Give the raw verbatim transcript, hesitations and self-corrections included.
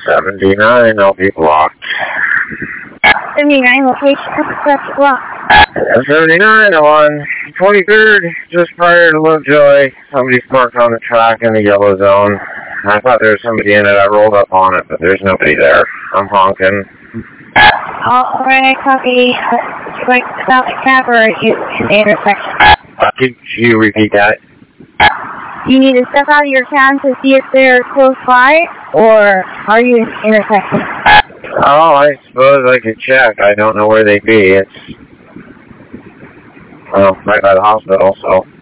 seventy-nine, I'll be blocked. seventy-nine location, that's blocked. seventy-nine on twenty-third, just prior to Lovejoy. Somebody's parked on the track in the yellow zone. I thought there was somebody in it. I rolled up on it, but there's nobody there. I'm honking. Alright, copy. Like, stop the cab or you in the intersection. Uh, could you repeat that? Do you need to step out of your cab to see if they're close by, or are you in the intersection? Oh, I suppose I could check. I don't know where they'd be. It's, well, right by the hospital, so...